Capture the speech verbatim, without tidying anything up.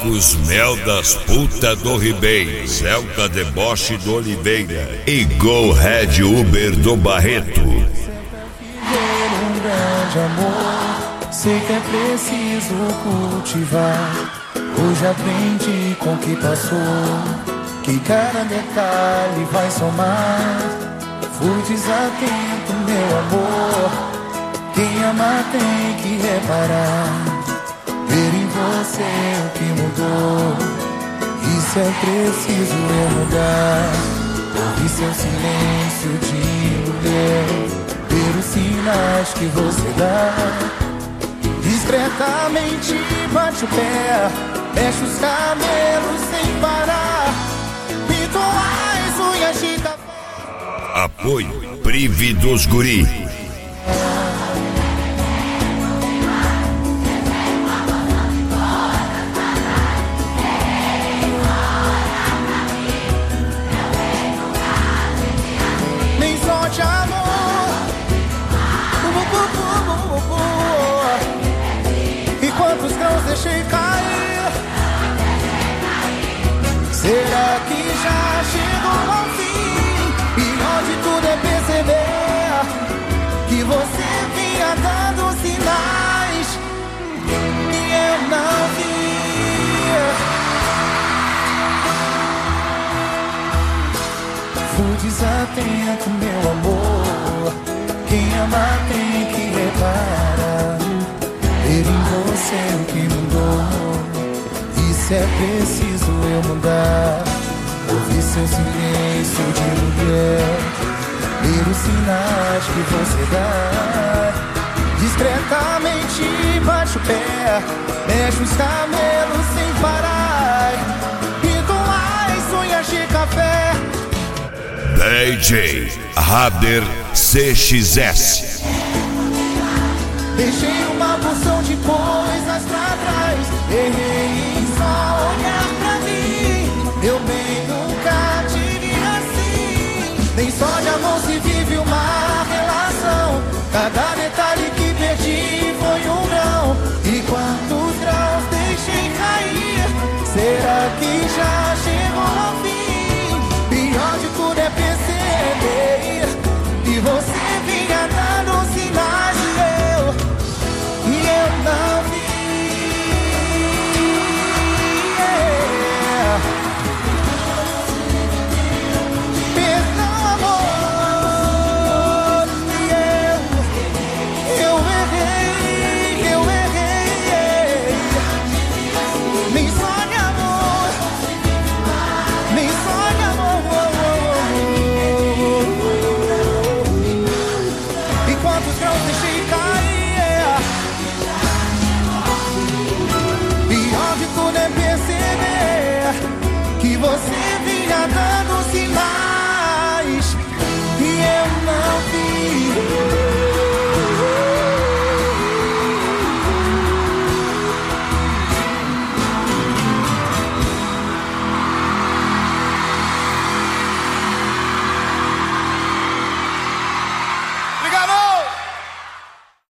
Marcos Mel das Puta do Ribeiro, Celta Deboche do Oliveira e Go Red Uber do Barreto. Um grande amor, sei que é preciso cultivar. Hoje aprendi com o que passou, que cada detalhe vai somar. Fui desatento, meu amor, quem ama tem que reparar. Ver em você o que mudou, isso é preciso eu mudar. Ouvir seu silêncio de mulher, ver os sinais que você dá. Discretamente bate o pé, mexe os cabelos sem parar, pintou as unhas de café. Apoio Prive dos Guri. Nem só de amor, bu, bu, bu, bu, bu. E quantos grãos deixei cair? Será que já chegou ao fim? Pior de tudo é perceber que você vinha dando sinais e eu não vi. Fui desatento, meu amor, quem ama tem que reparar. Ver em você o que mudou, isso é preciso eu mudar. Ouvir seu silêncio de mulher, ver os sinais que você dá. Discretamente bate o pé, mexe os cabelos sem parar, pintam as unhas de café. D J Rader C X S. Deixei uma porção de coisas pra trás, errei em só olhar pra mim. Eu bem nunca tive assim, nem só de